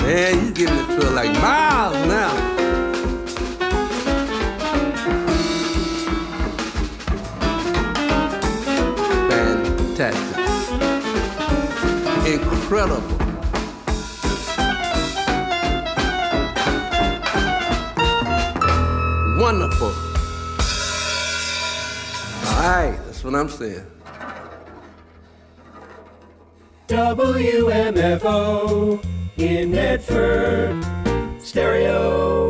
Man, you giving it to her like miles now. Fantastic. Incredible. Wonderful. All right, that's what I'm saying. WMFO in Medford, stereo.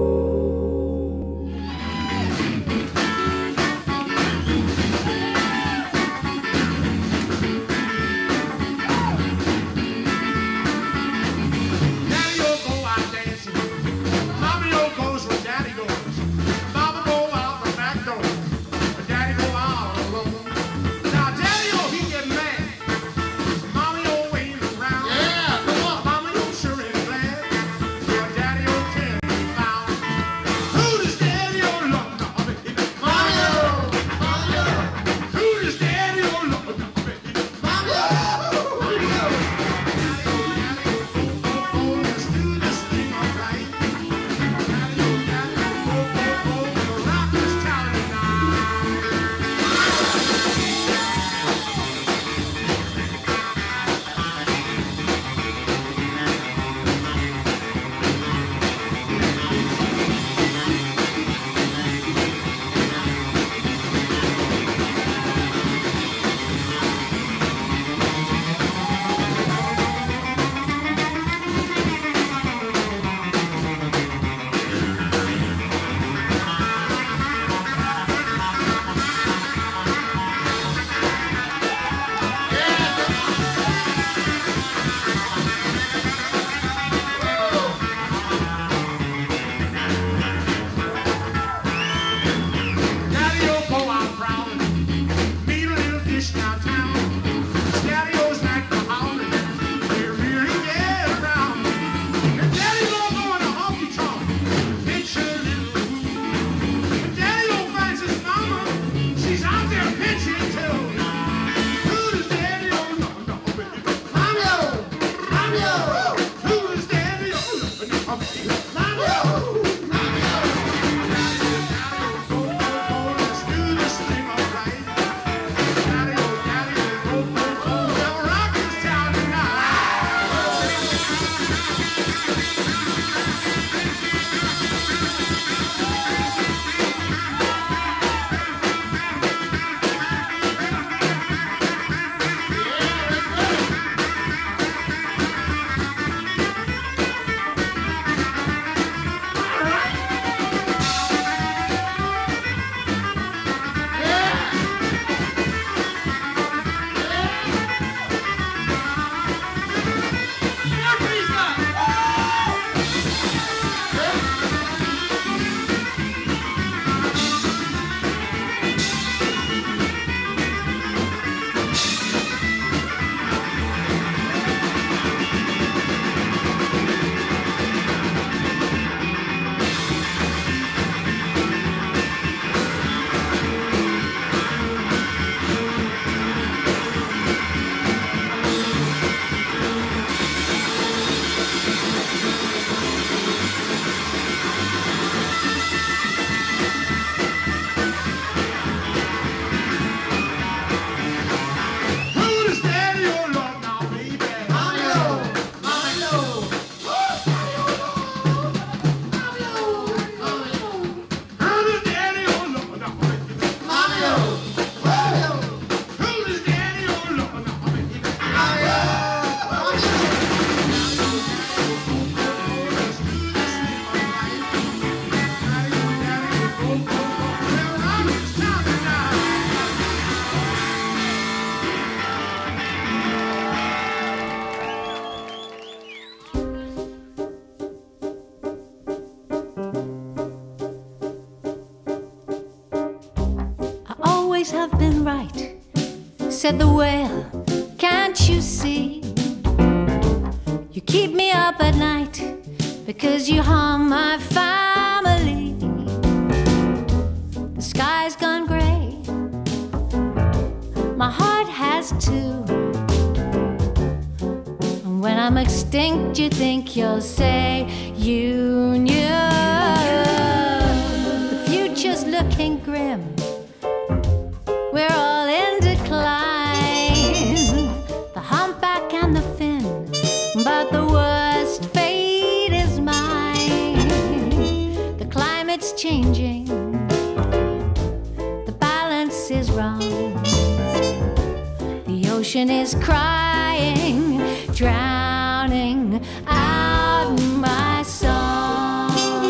always have been right, said the whale. Can't you see? You keep me up at night because you harm my family. The sky's gone gray, my heart has too. When I'm extinct, you think you'll say you knew. The future's looking grim. We're all in decline. The humpback and the fin, but the worst fate is mine. The climate's changing. The balance is wrong. The ocean is crying, drowning out my song.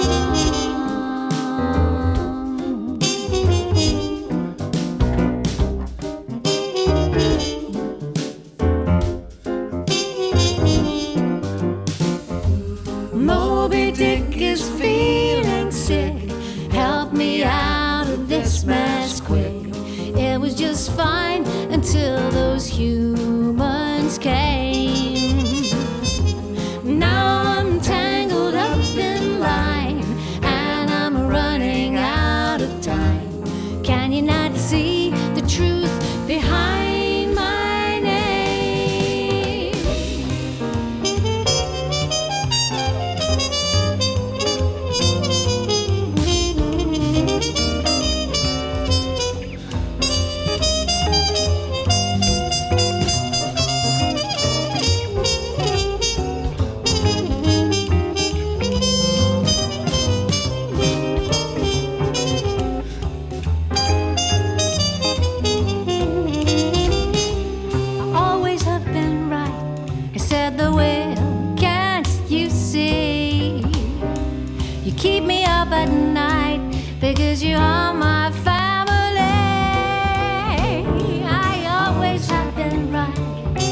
Moby Dick is feeling sick. Help me out of this mess quick. It was just fine until those humans came. Now I'm tangled up in line and I'm running out of time. Can you not see the truth behind my name? Keep me up at night because you are my family. I always have been right.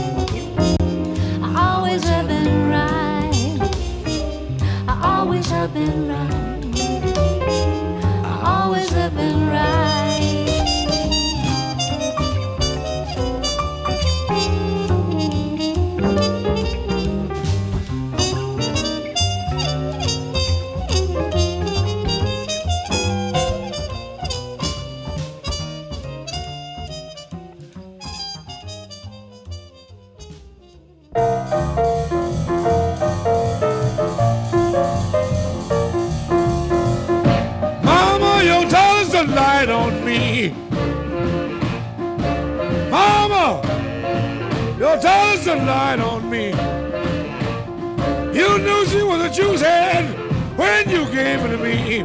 I always have been right. I always have been right. I always have been right. Mama, your daughter's a light on me. Mama, your daughter's a light on me. You knew she was a juice head when you gave her to me.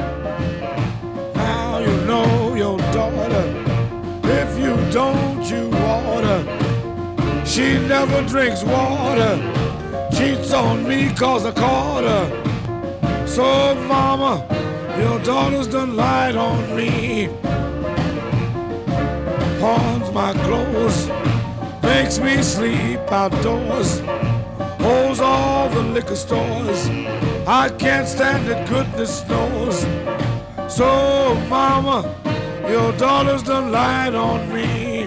Now you know your daughter. If you don't, you water. She never drinks water. Cheats on me 'cause I caught her. So mama, your daughter's done lied on me. Pawns my clothes, makes me sleep outdoors, holds all the liquor stores. I can't stand it, goodness knows. So mama, your daughter's done lied on me.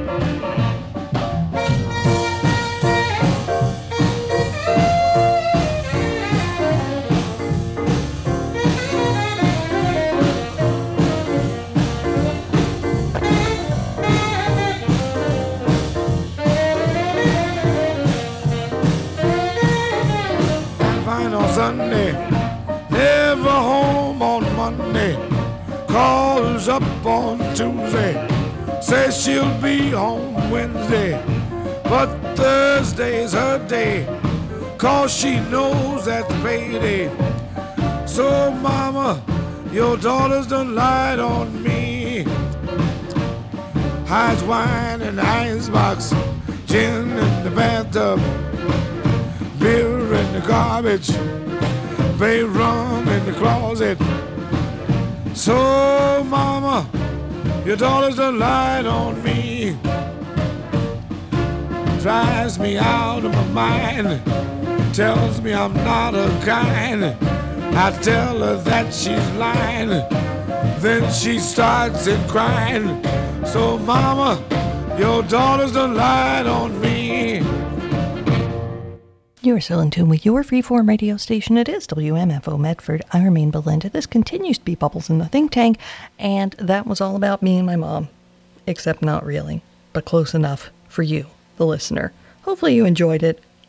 Sunday, never home on Monday, calls up on Tuesday, says she'll be home Wednesday, but Thursday's her day, 'cause she knows that's payday. So mama, your daughter's done lied on me. Hides wine in the icebox, gin in the bathtub, beer in the garbage, bay rum in the closet. So mama, your daughter's done lied on me. Drives me out of my mind, tells me I'm not her kind. I tell her that she's lying, then she starts in crying. So mama, your daughter's done lied on me. You're still in tune with your freeform radio station. It is WMFO Medford. I remain Belinda. This continues to be Bubbles in the Think Tank, and that was all about me and my mom. Except not really, but close enough for you, the listener. Hopefully you enjoyed it.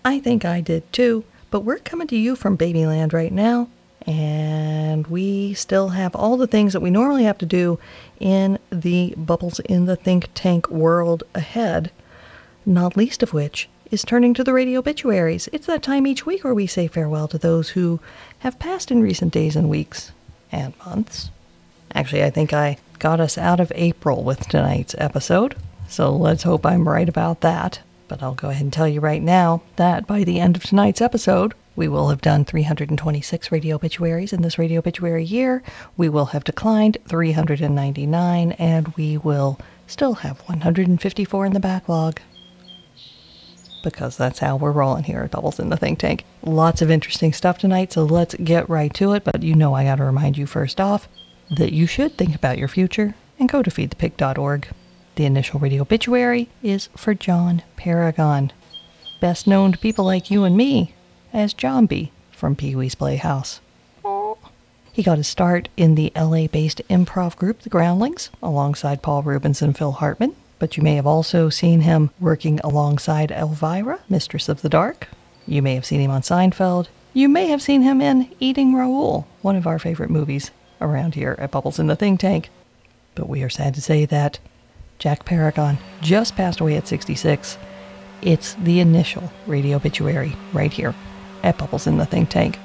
I think I did too, but we're coming to you from Babyland right now, and we still have all the things that we normally have to do in the Bubbles in the Think Tank world ahead, not least of which is turning to the radio obituaries. It's that time each week where we say farewell to those who have passed in recent days and weeks and months. Actually, I think I got us out of April with tonight's episode, so let's hope I'm right about that. But I'll go ahead and tell you right now that by the end of tonight's episode, we will have done 326 radio obituaries in this radio obituary year. We will have declined 399, and we will still have 154 in the backlog. Because that's how we're rolling here at Bubbles in the Think Tank. Lots of interesting stuff tonight, so let's get right to it. But you know I got to remind you first off that you should think about your future and go to feedthepig.org. The initial radio obituary is for John Paragon, best known to people like you and me as Jambi from Pee-wee's Playhouse. Aww. He got his start in the LA-based improv group The Groundlings alongside Paul Rubens and Phil Hartman, but you may have also seen him working alongside Elvira, Mistress of the Dark. You may have seen him on Seinfeld. You may have seen him in Eating Raoul, one of our favorite movies around here at Bubbles in the Think Tank. But we are sad to say that Jack Paragon just passed away at 66. It's the initial radio obituary right here at Bubbles in the Think Tank.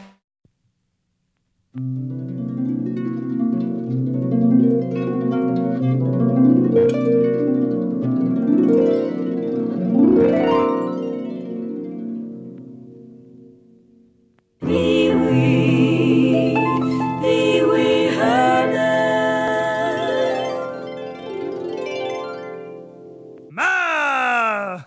Pee-wee Herman. Ma!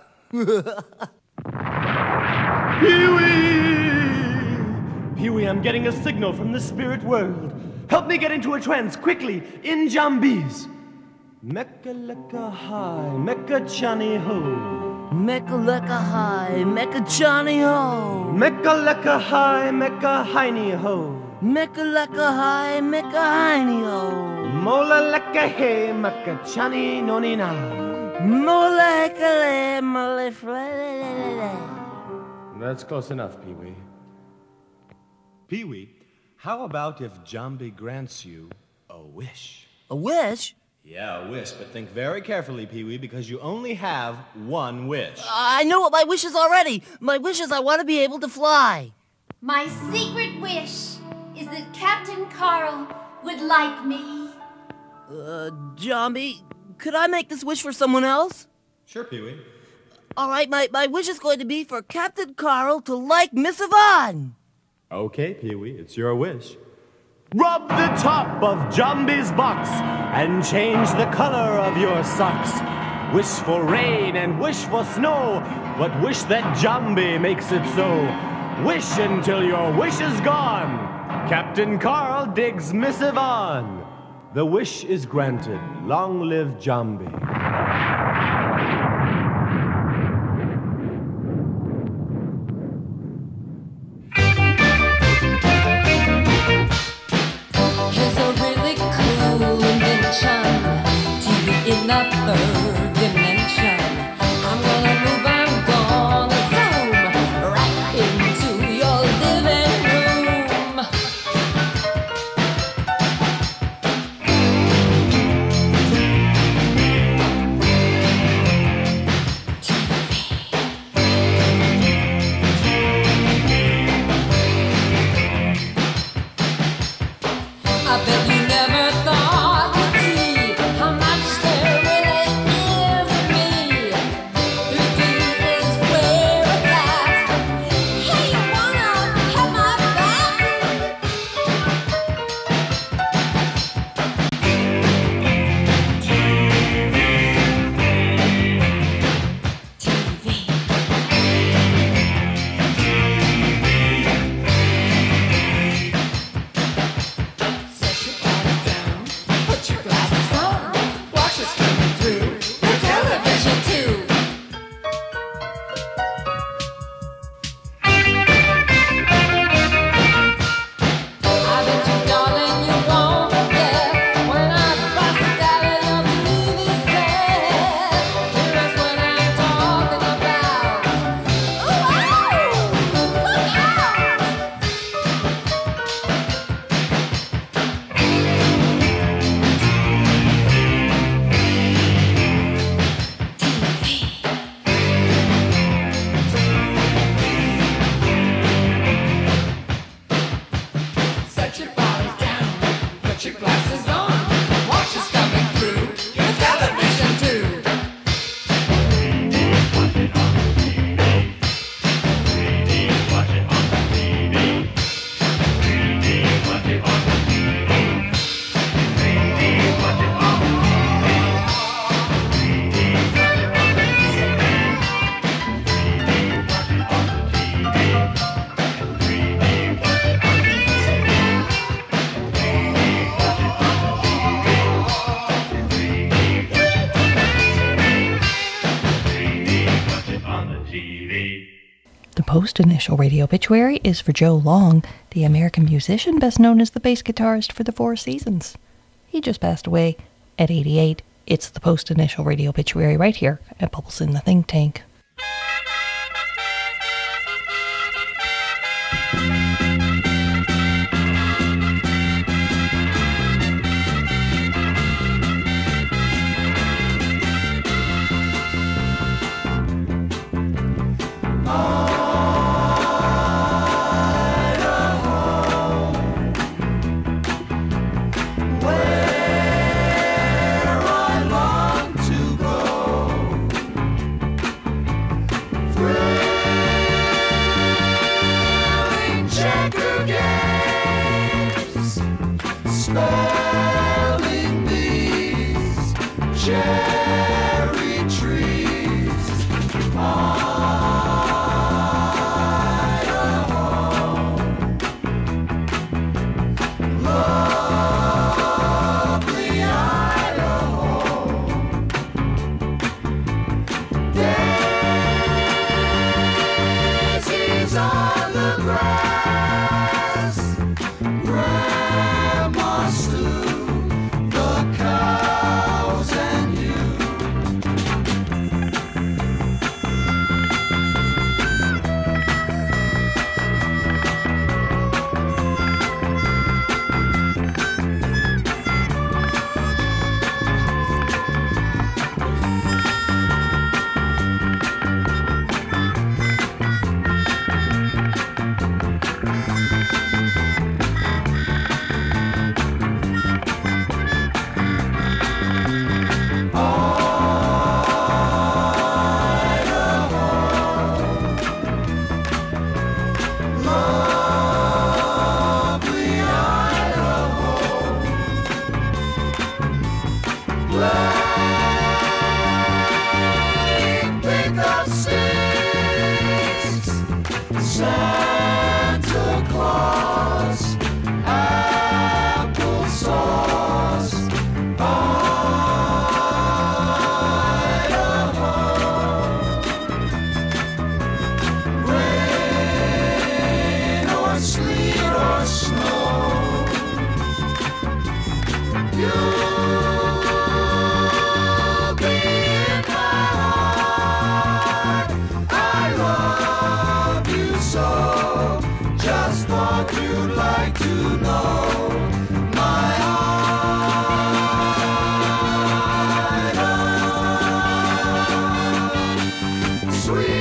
Pee-wee, I'm getting a signal from the spirit world. Help me get into a trance, quickly, in Jambi's. Mecca lecca high, Mecca chani ho. Mecca lecca high, Mecca Johnny ho. Mecca lecca high, Mecca hiney ho. Mecca lecca high, Mecca hiney ho. Mola lecca hey, Mecca chani nonina. Molekale, moleflele. That's close enough, Pee-wee. Pee-wee, how about if Jambi grants you a wish? A wish? Yeah, a wish, but think very carefully, Pee-wee, because you only have one wish. I know what my wish is already. My wish is I want to be able to fly. My secret wish is that Captain Carl would like me. Jambi, could I make this wish for someone else? Sure, Pee-wee. All right, my wish is going to be for Captain Carl to like Miss Yvonne. Okay, Pee-wee, it's your wish. Rub the top of Jambi's box and change the color of your socks. Wish for rain and wish for snow, but wish that Jambi makes it so. Wish until your wish is gone. Captain Carl digs Miss Yvonne. The wish is granted. Long live Jambi. Here's a really cool invention. TV in the third dimension. I'm gonna move, I'm gonna zoom right into your living room. I bet you never thought you'd see how much there really post-initial radio obituary is for Joe Long, the American musician best known as the bass guitarist for the Four Seasons. He just passed away at 88. It's the post-initial radio obituary right here at Bubbles in the Think Tank. Spelling bees, cherry trees, Idaho, lovely Idaho, daisies on the grass, Grandma Stew, the cows and you. Santa Claus, applesauce, Idaho, rain or sleet or snow, you'll be in my heart. I love you so. Just thought you'd like to know my Ida,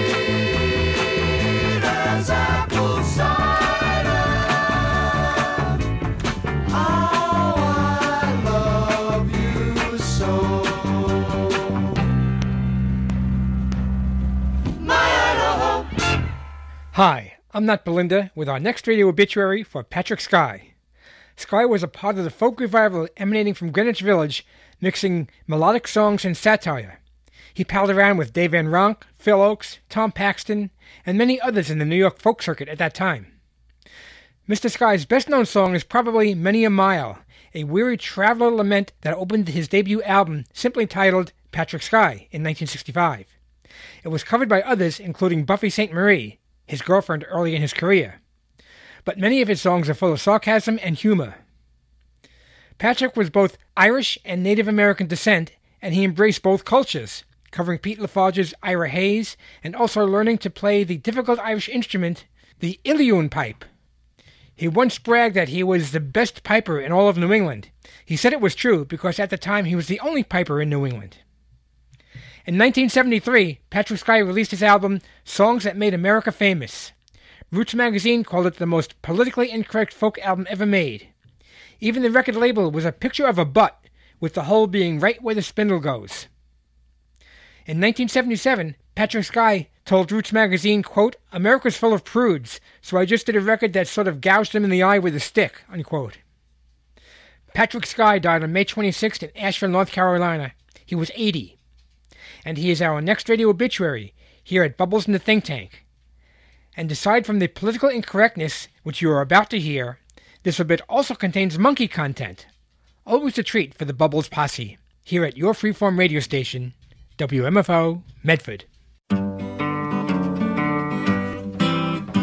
sweet as apple cider. How I love you so. My Idaho. Hi, I'm Nat Belinda with our next radio obituary for Patrick Sky. Sky was a part of the folk revival emanating from Greenwich Village, mixing melodic songs and satire. He palled around with Dave Van Ronk, Phil Ochs, Tom Paxton, and many others in the New York folk circuit at that time. Mr. Sky's best-known song is probably Many a Mile, a weary traveler lament that opened his debut album simply titled Patrick Sky in 1965. It was covered by others, including Buffy St. Marie, his girlfriend early in his career. But many of his songs are full of sarcasm and humor. Patrick was both Irish and Native American descent, and he embraced both cultures, covering Pete Lafarge's Ira Hayes and also learning to play the difficult Irish instrument, the Ilion pipe. He once bragged that he was the best piper in all of New England. He said it was true because at the time he was the only piper in New England. In 1973, Patrick Sky released his album Songs That Made America Famous. Roots magazine called it the most politically incorrect folk album ever made. Even the record label was a picture of a butt, with the hole being right where the spindle goes. In 1977, Patrick Sky told Roots magazine, quote, "America's full of prudes, so I just did a record that sort of gouged them in the eye with a stick," unquote. Patrick Sky died on May 26th in Asheville, North Carolina. He was 80. And he is our next radio obituary here at Bubbles in the Think Tank. And aside from the political incorrectness, which you are about to hear, this bit also contains monkey content. Always a treat for the Bubbles posse, here at your freeform radio station, WMFO, Medford.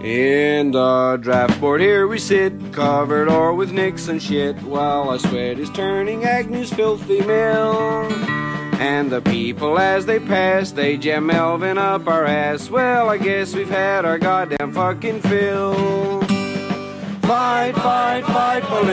In the draft board here we sit, covered o'er with Nixon shit, while our sweat is turning Agnew's filthy mill. And the people as they pass, they jam Melvin up our ass. Well, I guess we've had our goddamn fucking fill. Fight, fight, fight for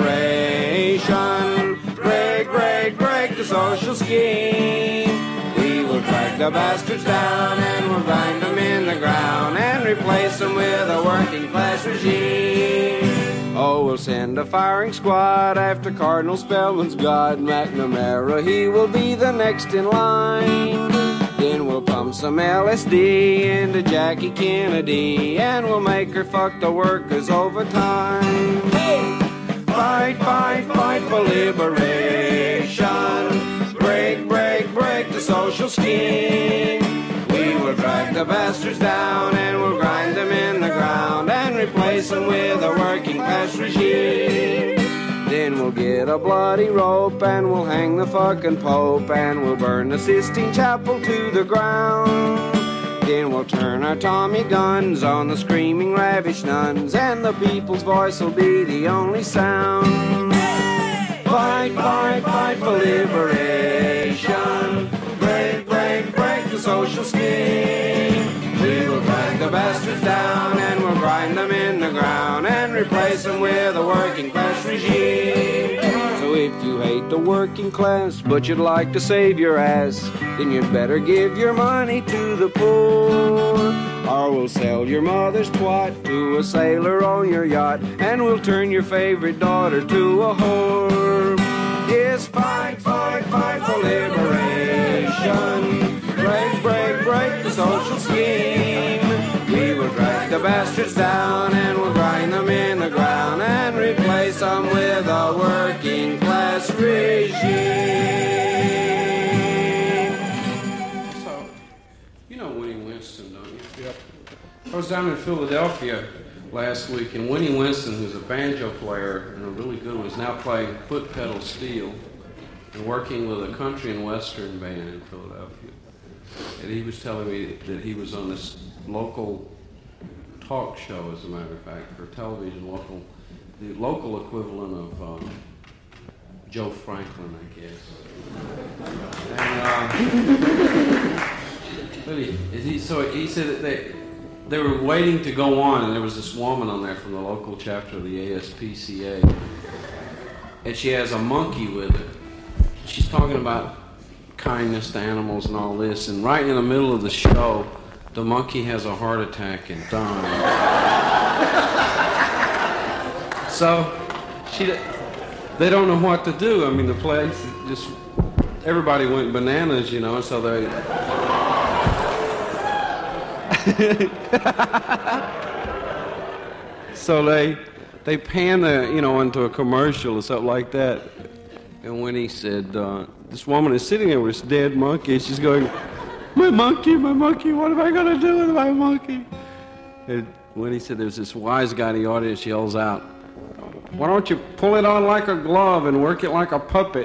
liberation. Break, break, break the social scheme. We will drag the bastards down and we'll grind them in the ground and replace them with a working class regime. Oh, we'll send a firing squad after Cardinal Spellman's God. McNamara, he will be the next in line. Then we'll pump some LSD into Jackie Kennedy and we'll make her fuck the workers overtime. Fight, fight, fight for liberation. Break, break, break the social scheme. We will drag the bastards down and we'll grind them in the ground and replace them with a working class regime. Then we'll get a bloody rope and we'll hang the fucking Pope and we'll burn the Sistine Chapel to the ground. Then we'll turn our Tommy guns on the screaming ravish nuns and the people's voice will be the only sound. Fight, fight, fight for liberation. Break, break, break the social scheme. We will drag the bastards down and we'll grind them in the ground and replace them with a working class regime. So if you hate the working class but you'd like to save your ass, then you'd better give your money to the poor. Or we'll sell your mother's twat to a sailor on your yacht and we'll turn your favorite daughter to a whore. Yes, fight, fight, fight for liberation. Break, break, break the social scheme. We will drag the bastards down and we'll grind them in the ground and replace them with a working class regime. So, you know Winnie Winston, don't you? Yep. I was down in Philadelphia last week, and Winnie Winston, who's a banjo player and a really good one, is now playing foot pedal steel and working with a country and western band in Philadelphia. And he was telling me that he was on this local talk show, as a matter of fact, for television, the local equivalent of Joe Franklin, I guess. And but he said that they were waiting to go on, and there was this woman on there from the local chapter of the ASPCA, and she has a monkey with her. She's talking about kindness to animals and all this, and right in the middle of the show, the monkey has a heart attack and dies. So they don't know what to do. I mean, the place just, everybody went bananas, you know, so they so they pan into a commercial or something like that. And when he said, this woman is sitting there with this dead monkey, she's going, my monkey, what am I going to do with my monkey? And when he said, there's this wise guy in the audience yells out, why don't you pull it on like a glove and work it like a puppet?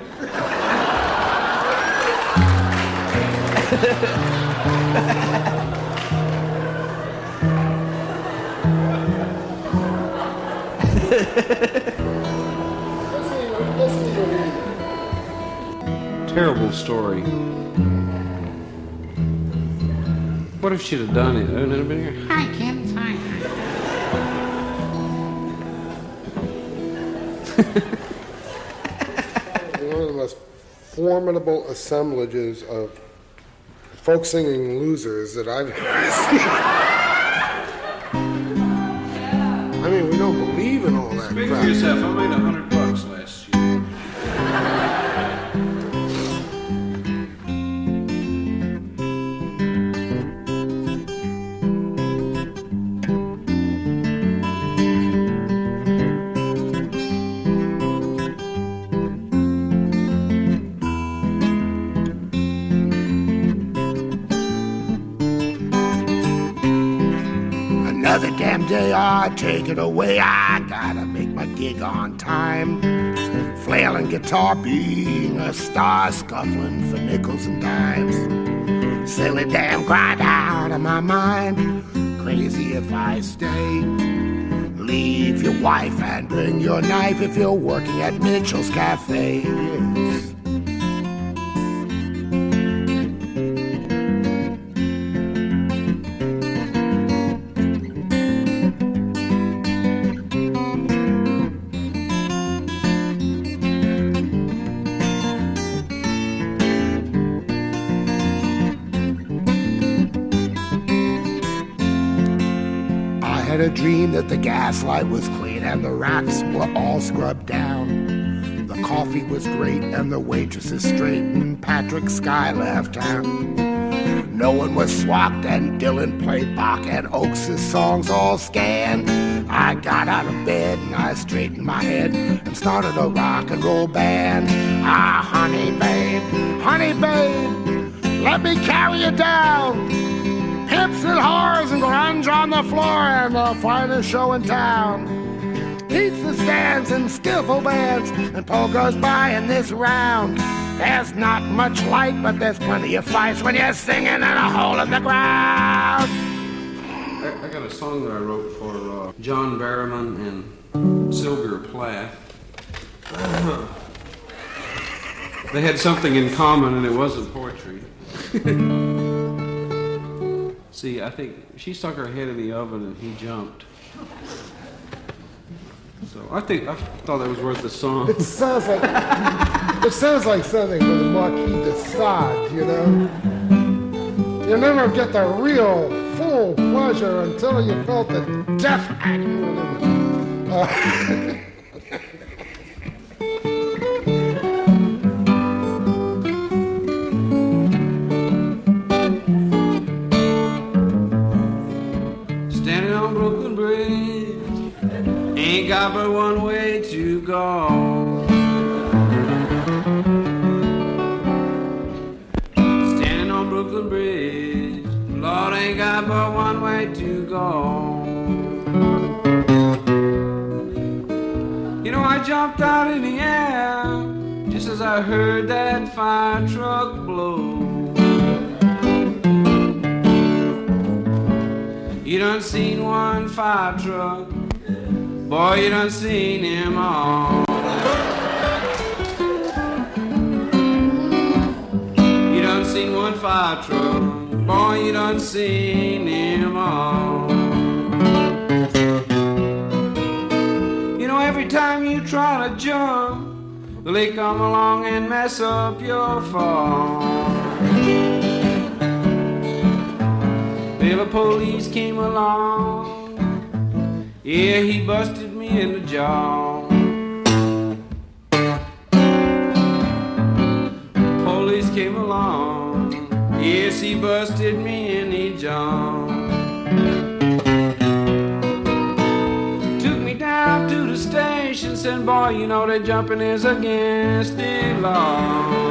Terrible story. What if she'd have done it? Wouldn't it have been here? Hi, kids. Hi. One of the most formidable assemblages of folk singing losers that I've ever seen. I mean, we don't believe in all that Speak crap. for yourself. I made $100 last year. Another damn day, I take it away. I gotta make my gig on time. Flailing guitar, being a star, scuffling for nickels and dimes. Silly damn grind out of my mind. crazy if I stay. Leave your wife and bring your knife if you're working at Mitchell's Cafe. Yes. I had a dream that the gas light was clean and the racks were all scrubbed down. The coffee was great and the waitresses straight, and Patrick Sky left town. No one was swacked and Dylan played Bach and Oaks' songs all scanned. I got out of bed and I straightened my head and started a rock and roll band. Ah, honey babe, let me carry you down. Hips and whores and grunge on the floor and the finest show in town. Pizza stands and skiffle bands and polkas by in this round. There's not much light, but there's plenty of fights when you're singing in a hole in the ground. I got a song that I wrote for John Barrowman and Sylvia Plath. They had something in common, and it wasn't poetry. See, I think she stuck her head in the oven and he jumped. So I thought that was worth the song. It sounds like something for the Marquis de Sade, you know? You never get the real full pleasure until you felt the death agony. Standing on Brooklyn Bridge, ain't got but one way to go. Standing on Brooklyn Bridge, Lord, ain't got but one way to go. You know, I jumped out in the air just as I heard that fire truck blow. You done seen one fire truck, boy, you done seen him all. You done seen one fire truck, boy, you done seen him all. You know, every time you try to jump, they come along and mess up your fall. Well, the police came along, yeah, he busted me in the jaw. Police came along, yes, he busted me in the jaw. Took me down to the station, said, boy, you know that jumping is against the law.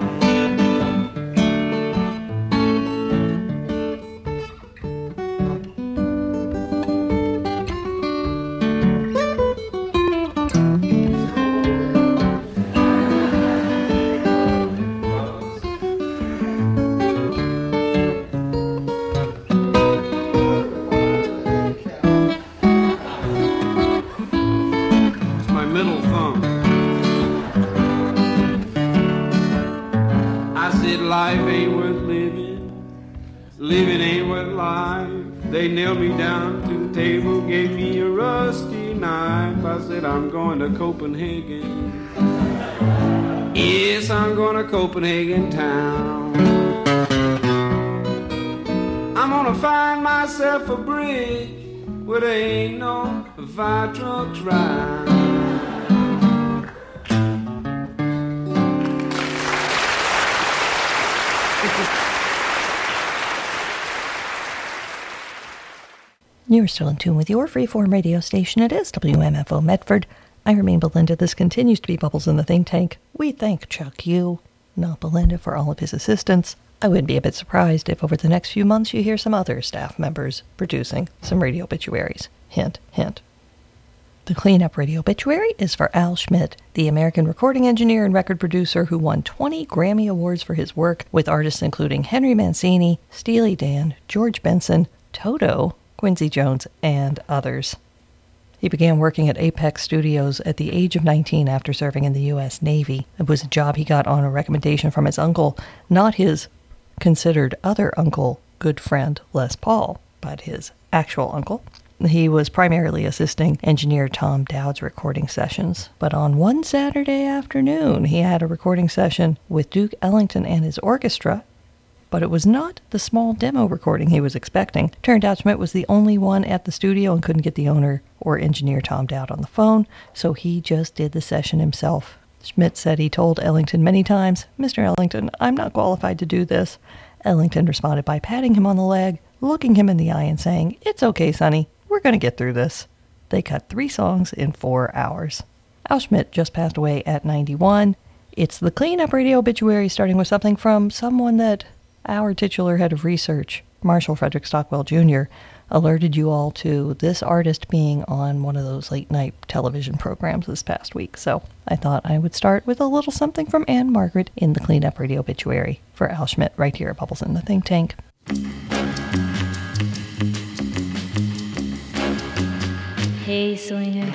Life ain't worth living, living ain't worth life. They nailed me down to the table, gave me a rusty knife. I said, I'm going to Copenhagen. Yes, I'm going to Copenhagen town. I'm gonna find myself a bridge where there ain't no fire trucks ride. You're still in tune with your freeform radio station. It is WMFO Medford. I remain Belinda. This continues to be Bubbles in the Think Tank. We thank Chuck Yu, not Belinda, for all of his assistance. I would be a bit surprised if over the next few months you hear some other staff members producing some radio obituaries. Hint, hint. The cleanup radio obituary is for Al Schmidt, the American recording engineer and record producer who won 20 Grammy Awards for his work with artists including Henry Mancini, Steely Dan, George Benson, Toto, Quincy Jones, and others. He began working at Apex Studios at the age of 19 after serving in the U.S. Navy. It was a job he got on a recommendation from his uncle, not his considered other uncle, good friend Les Paul, but his actual uncle. He was primarily assisting engineer Tom Dowd's recording sessions, but on one Saturday afternoon he had a recording session with Duke Ellington and his orchestra, but it was not the small demo recording he was expecting. Turned out Schmidt was the only one at the studio and couldn't get the owner or engineer Tom Dowd on the phone, so he just did the session himself. Schmidt said he told Ellington many times, "Mr. Ellington, I'm not qualified to do this." Ellington responded by patting him on the leg, looking him in the eye and saying, "It's okay, Sonny. We're going to get through this." They cut 3 songs in 4 hours. Al Schmidt just passed away at 91. It's the Cleanup Radio obituary, starting with something from someone that our titular head of research, Marshall Frederick Stockwell Jr., alerted you all to this artist being on one of those late-night television programs this past week. So I thought I would start with a little something from Anne Margaret in the Cleanup Radio obituary for Al Schmidt right here at Bubbles in the Think Tank. Hey, swinger.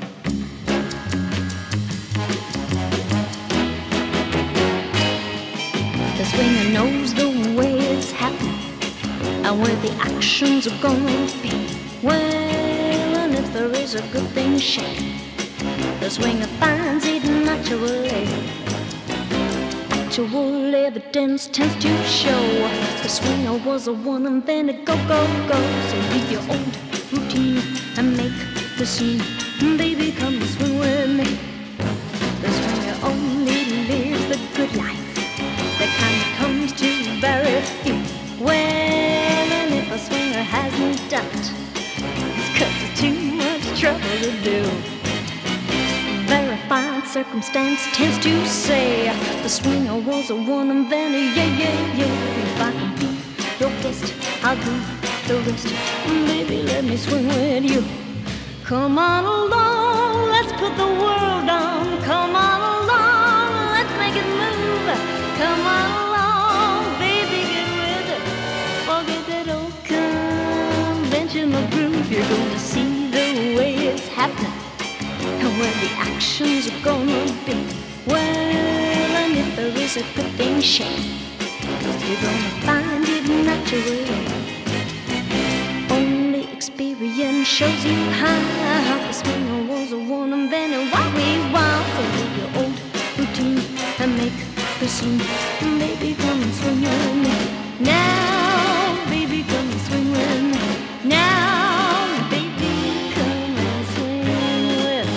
The swinger knows the way it's happening and where the actions are gonna be. Well, and if there is a good thing shaking, the swinger finds it naturally. Actual evidence tends to show the swinger was a one and then a go, go, go. So leave your old routine and make the scene. Baby, come and swing with me. The swinger only lives the good life, the kind that comes to very few. Well, and if a swinger hasn't done it, it's 'cause it's too much trouble to do. Verified circumstance tends to say the swinger was a one and then a yeah. If I can be your guest, I'll do the rest. Baby, let me swing with you. Come on along, let's put the world on. Come on along, let's make it move. Come on along, baby, get with it. Forget that old conventional groove. You're going to see the way it's happening and where the actions are gonna be. Well, and if there is a good thing shaking, you're gonna find it natural. Only experience shows you how the swinger was a one and then a wow. So leave your old routine and make the scene. Baby, come and swing with me now. Baby, come and swing with me now. Baby, come and swing with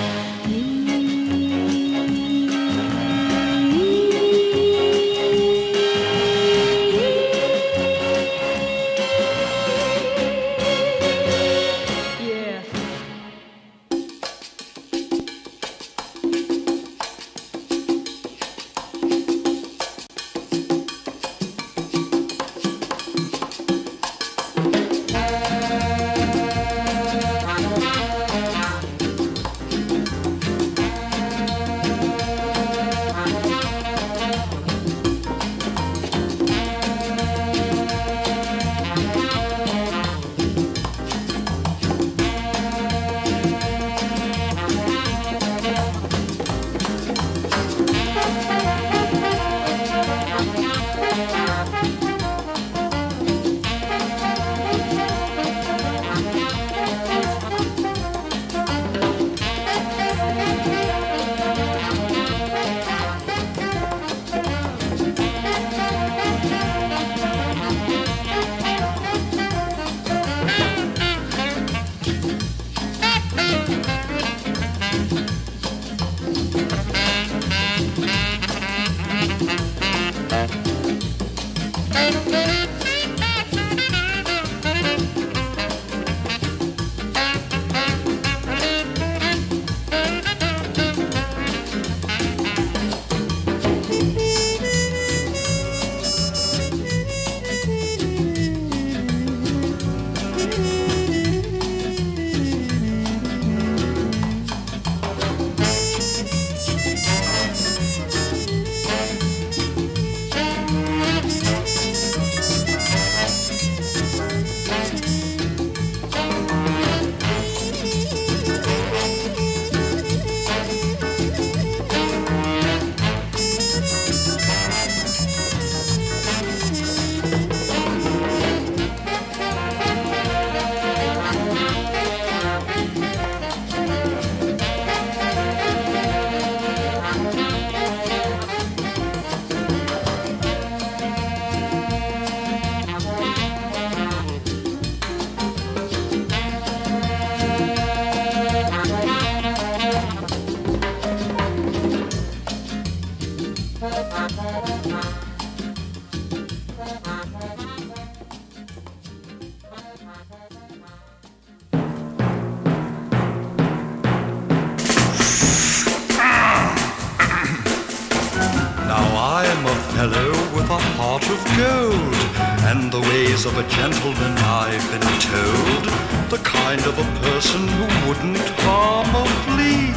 fellow with a heart of gold, and the ways of a gentleman I've been told, the kind of a person who wouldn't harm a flea.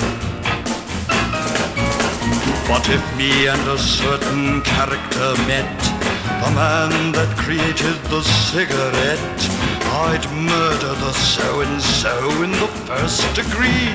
But if me and a certain character met, the man that created the cigarette, I'd murder the so-and-so in the first degree.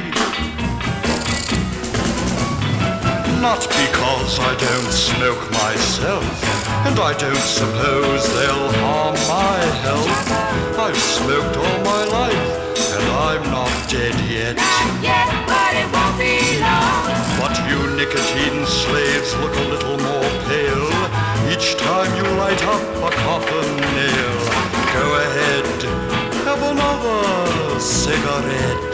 Not because I don't smoke myself, and I don't suppose they'll harm my health. I've smoked all my life, and I'm not dead yet. Not yet, but it won't be long. But you nicotine slaves look a little more pale each time you light up a coffin nail. Go ahead, have another cigarette.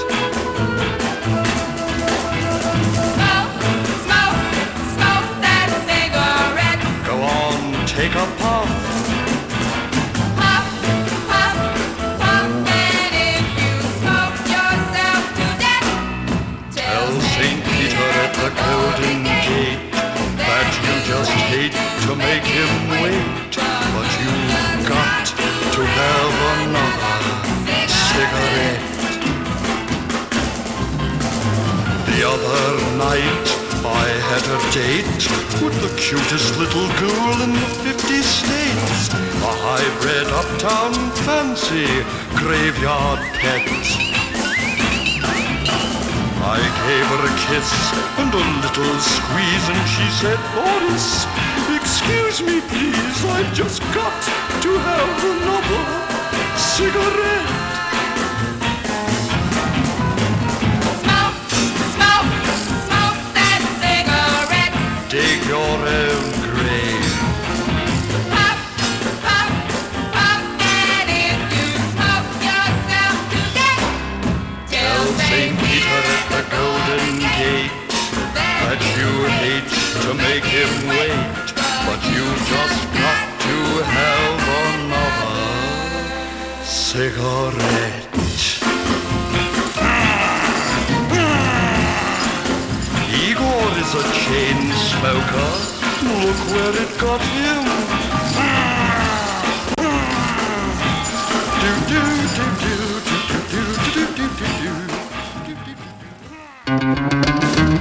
Take a puff. Puff, puff, puff, and if you smoke yourself to death, tell St. Peter at the Golden Gate that you just hate to make him wait, but you've got to have another cigarette. The other night I had a date with the cutest little girl in the 50 states, a hybrid uptown fancy graveyard pet. I gave her a kiss and a little squeeze, and she said, Boris, excuse me please, I've just got to have another cigarette. Dig your own grave. Puff, puff, puff, and if you smoke yourself to death, tell St. Peter at the Golden Gate that you hate to make him wait, but you just got to have another cigarette. Igor is a chain smoker. Look where it got him. Do do do do do do do do do do.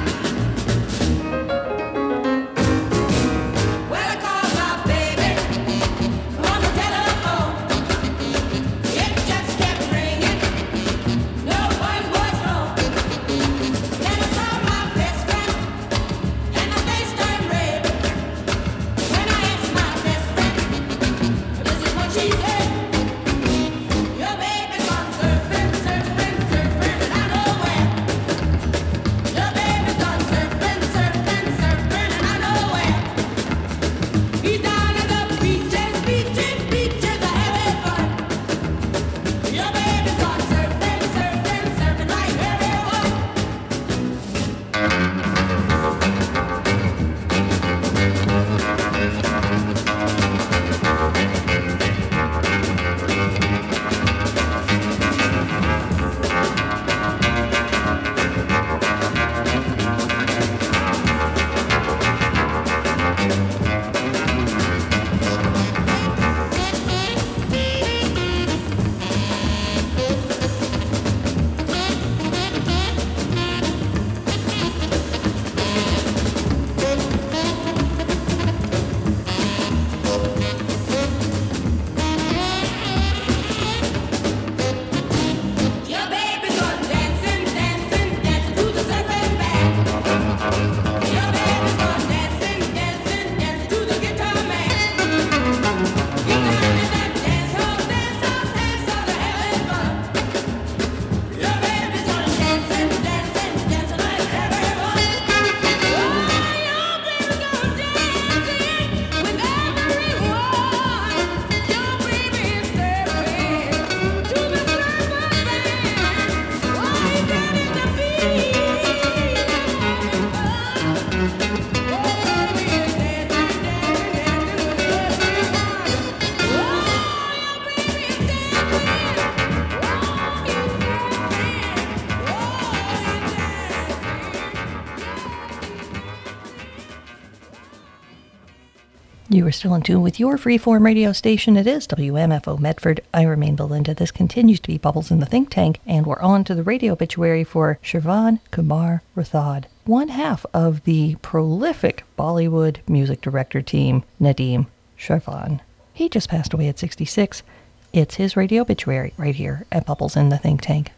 well, I called my baby on the telephone. It just kept ringing. No one was home. Then I saw my best friend, and my face turned red. When I asked my best friend, this is what she said: your baby's You are still in tune with your freeform radio station. It is WMFO Medford. I remain Belinda. This continues to be Bubbles in the Think Tank, and we're on to the radio obituary for Shravan Kumar Rathod, one half of the prolific Bollywood music director team, Nadeem Shravan. He just passed away at 66. It's his radio obituary right here at Bubbles in the Think Tank.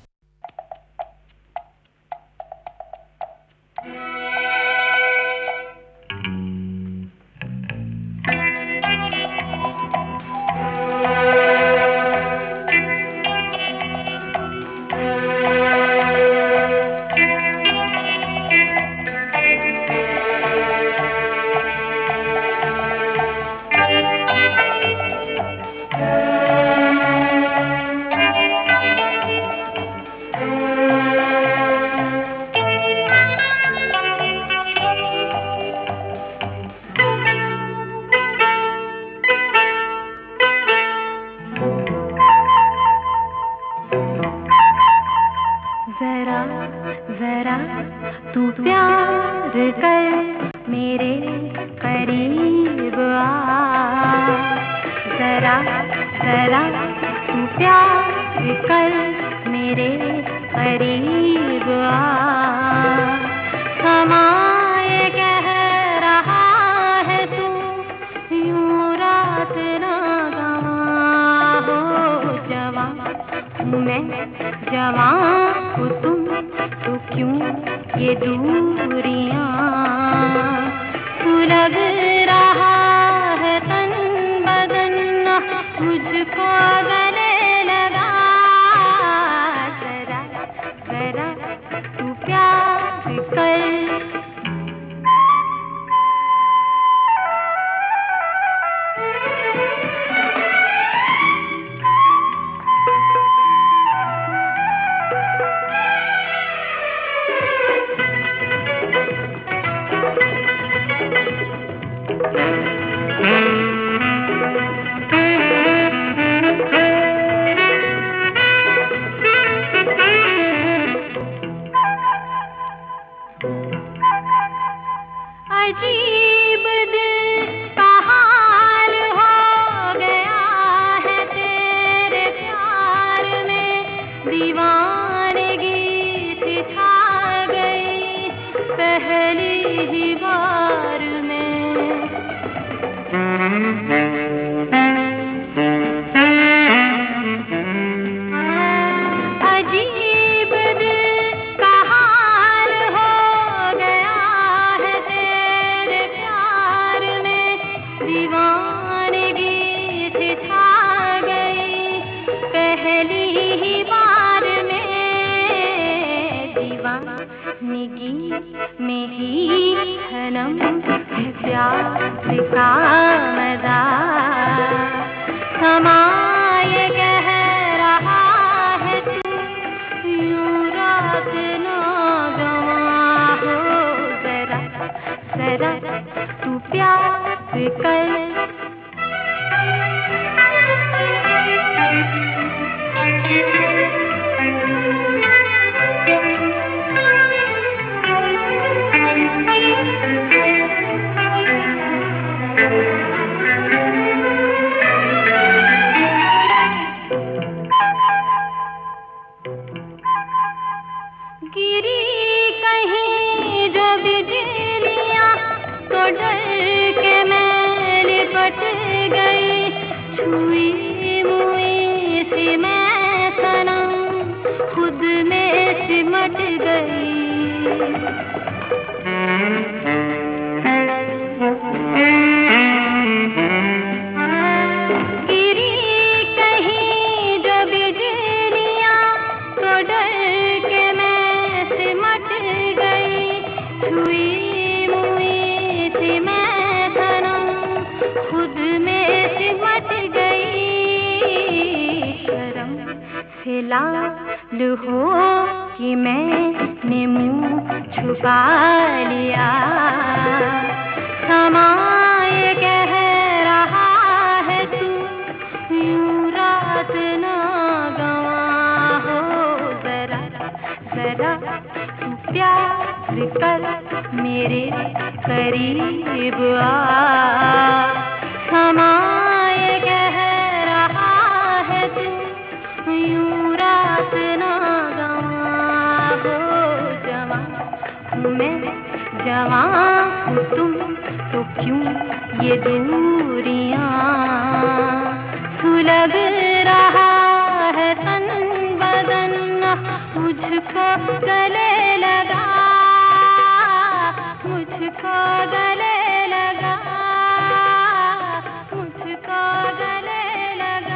थमाए कह रहा है तू यूं रात ना गवा हो जवां हूँ मैं जवां हूँ तुम तो क्यों ये दूरियां सुलग रहा है तन बदन मुझको गले लगा मुझको गले लगा मुझको गले लगा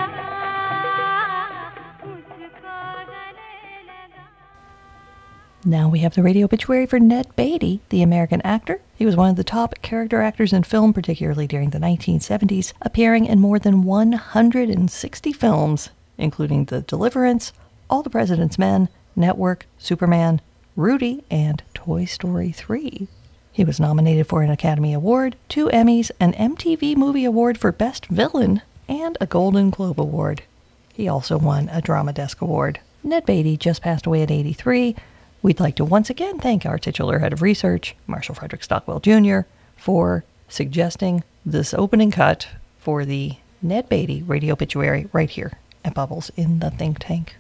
मुझको गले लगा. Now we have the radio obituary for Ned Beatty, the American actor. He was one of the top character actors in film, particularly during the 1970s, appearing in more than 160 films, including The Deliverance, All the President's Men, Network, Superman, Rudy, and Toy Story 3. He was nominated for an Academy Award, 2 Emmys, an MTV Movie Award for Best Villain, and a Golden Globe Award. He also won a Drama Desk Award. Ned Beatty just passed away at 83. We'd like to once again thank our titular head of research, Marshall Frederick Stockwell Jr., for suggesting this opening cut for the Ned Beatty radio obituary right here at Bubbles in the Think Tank.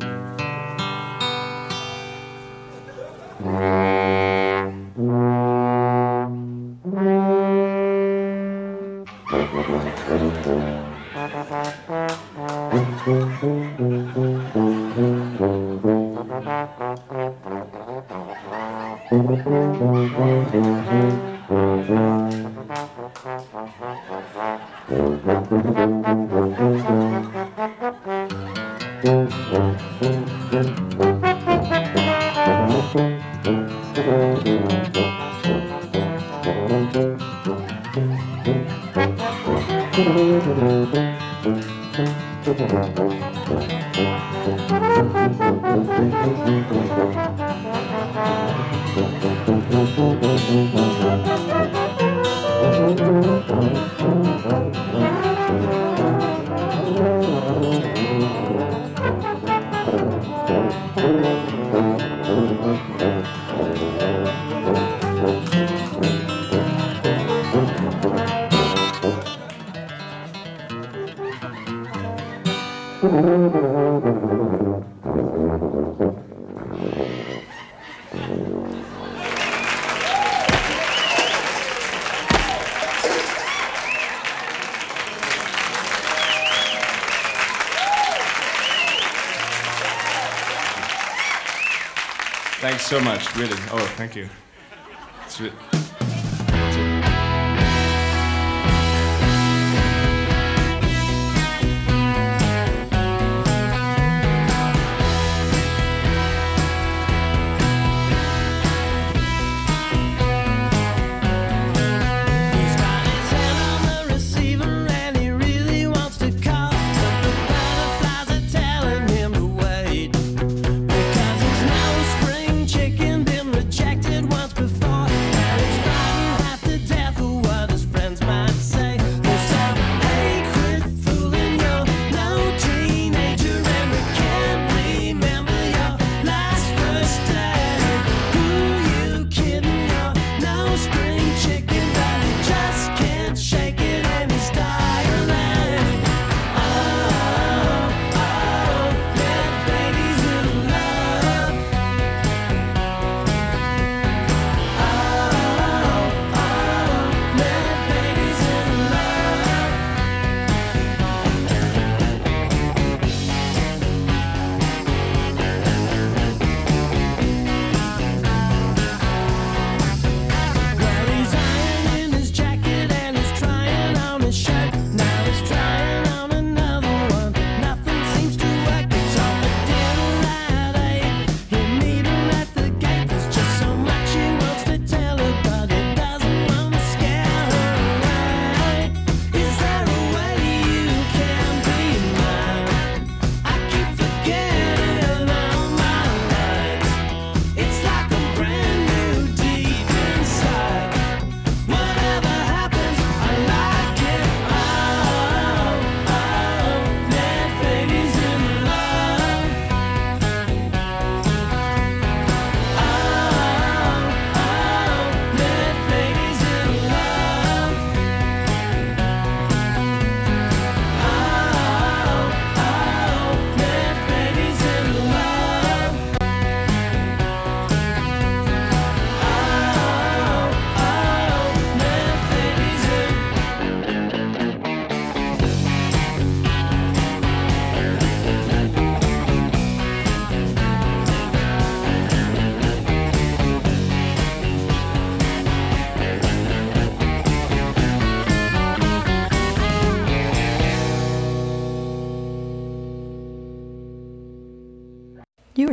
Thanks so much, really. Oh, thank you. It's Chicken been rejected once before, and it's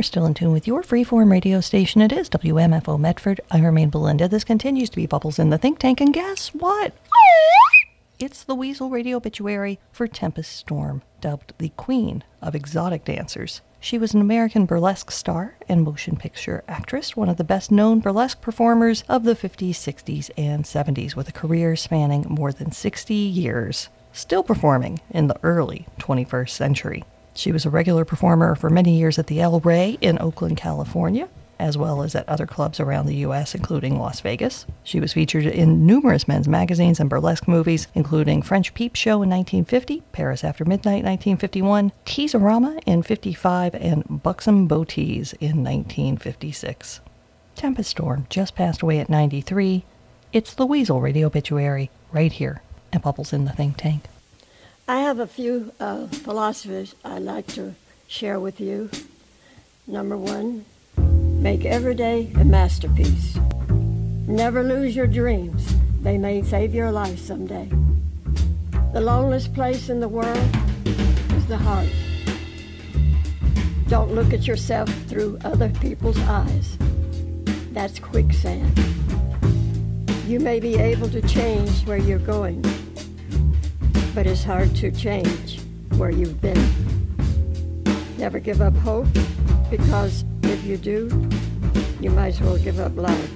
still in tune with your freeform radio station. It is WMFO Medford. I remain Belinda. This continues to be Bubbles in the Think Tank, and guess what? It's the Weasel Radio obituary for Tempest Storm, dubbed the Queen of Exotic Dancers. She was an American burlesque star and motion picture actress, one of the best-known burlesque performers of the 50s, 60s, and 70s, with a career spanning more than 60 years, still performing in the early 21st century. She was a regular performer for many years at the El Rey in Oakland, California, as well as at other clubs around the U.S., including Las Vegas. She was featured in numerous men's magazines and burlesque movies, including French Peep Show in 1950, Paris After Midnight 1951, Teaserama in 1955, and Buxom Beauties in 1956. Tempest Storm just passed away at 93. It's the Weasel Radio obituary right here at Bubbles in the Think Tank. I have a few philosophies I'd like to share with you. Number one, make every day a masterpiece. Never lose your dreams. They may save your life someday. The loneliest place in the world is the heart. Don't look at yourself through other people's eyes. That's quicksand. You may be able to change where you're going, but it's hard to change where you've been. Never give up hope, because if you do, you might as well give up life.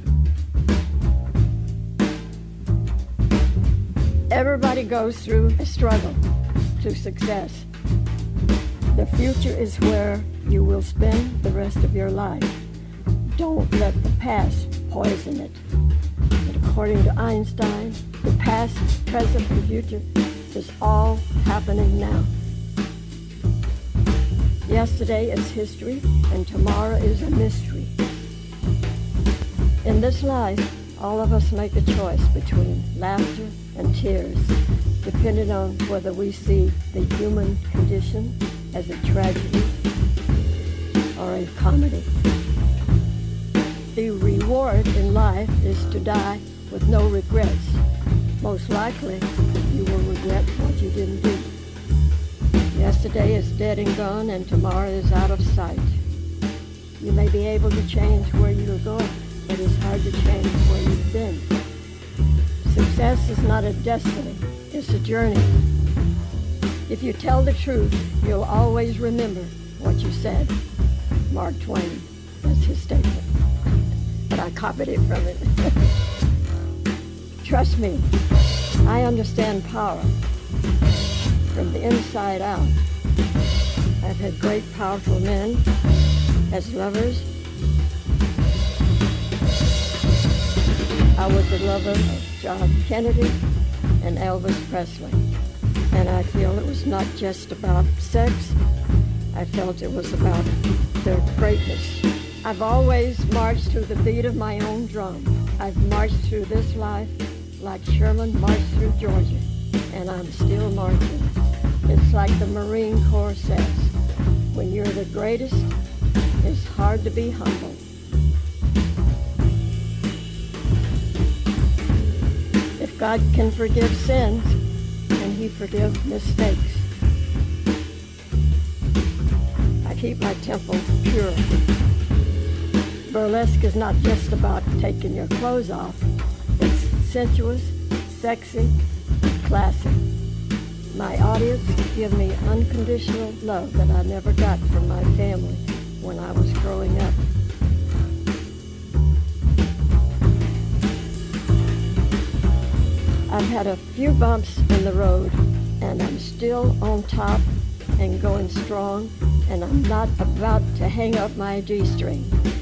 Everybody goes through a struggle to success. The future is where you will spend the rest of your life. Don't let the past poison it. But according to Einstein, the past, present, and future is all happening now. Yesterday is history, and tomorrow is a mystery. In this life, all of us make a choice between laughter and tears, depending on whether we see the human condition as a tragedy or a comedy. The reward in life is to die with no regrets. Most likely, you will regret what you didn't do. Yesterday is dead and gone, and tomorrow is out of sight. You may be able to change where you're going, but it's hard to change where you've been. Success is not a destiny, it's a journey. If you tell the truth, you'll always remember what you said. Mark Twain, that's his statement. But I copied it from it. Trust me, I understand power from the inside out. I've had great, powerful men as lovers. I was the lover of John Kennedy and Elvis Presley. And I feel it was not just about sex. I felt it was about their greatness. I've always marched to the beat of my own drum. I've marched through this life like Sherman marched through Georgia. And I'm still marching. It's like the Marine Corps says, when you're the greatest, it's hard to be humble. If God can forgive sins, can He forgive mistakes? I keep my temple pure. Burlesque is not just about taking your clothes off. It's sensuous, sexy, classy. My audience give me unconditional love that I never got from my family when I was growing up. I've had a few bumps in the road, and I'm still on top and going strong, and I'm not about to hang up my G-string.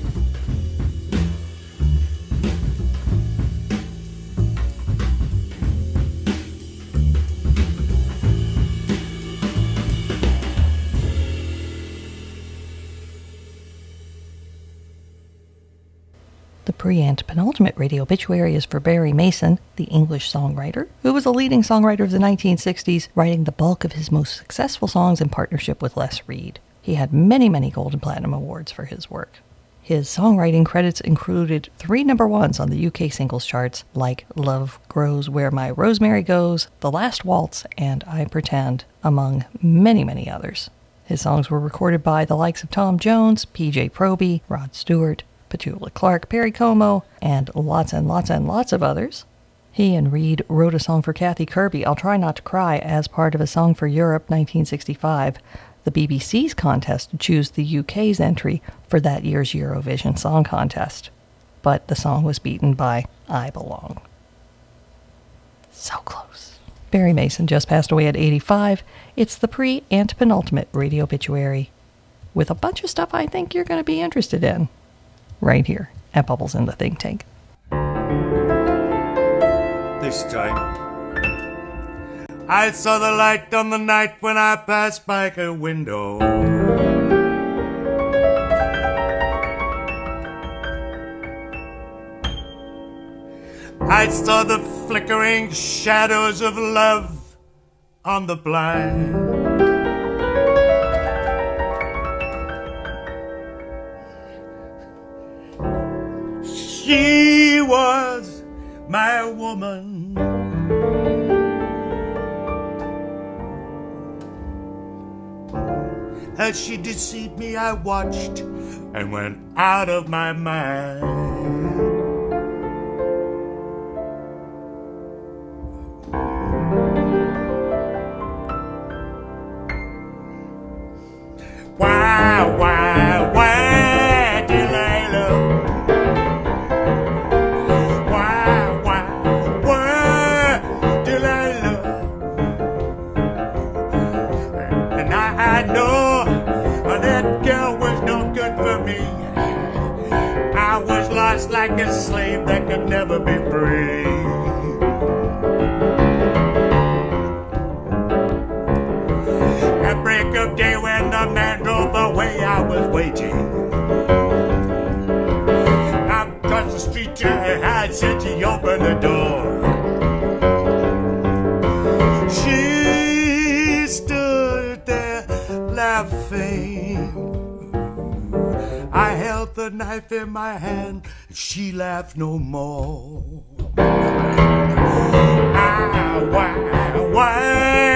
The pre-and-penultimate radio obituary is for Barry Mason, the English songwriter, who was a leading songwriter of the 1960s, writing the bulk of his most successful songs in partnership with Les Reed. He had many, many gold and platinum awards for his work. His songwriting credits included 3 number ones on the UK singles charts, like Love Grows Where My Rosemary Goes, The Last Waltz, and I Pretend, among many, many others. His songs were recorded by the likes of Tom Jones, P.J. Proby, Rod Stewart, Petula Clark, Perry Como, and lots of others. He and Reed wrote a song for Kathy Kirby, I'll Try Not to Cry, as part of A Song for Europe 1965, the BBC's contest to choose the UK's entry for that year's Eurovision Song Contest. But the song was beaten by I Belong. So close. Barry Mason just passed away at 85. It's the pre-antepenultimate radio obituary, with a bunch of stuff I think you're going to be interested in, right here at Bubbles in the Think Tank. This time, I saw the light on the night when I passed by her window. I saw the flickering shadows of love on the blind. She was my woman. As she deceived me, I watched and went out of my mind. Why, Delilah? Why, Delilah? And I know that girl was no good for me. I was lost like a slave that could never be free. At break of day when the man drove away, I was waiting. Across the street to her house, and she opened the door. She stood there laughing. I held the knife in my hand, she laughed no more. Why?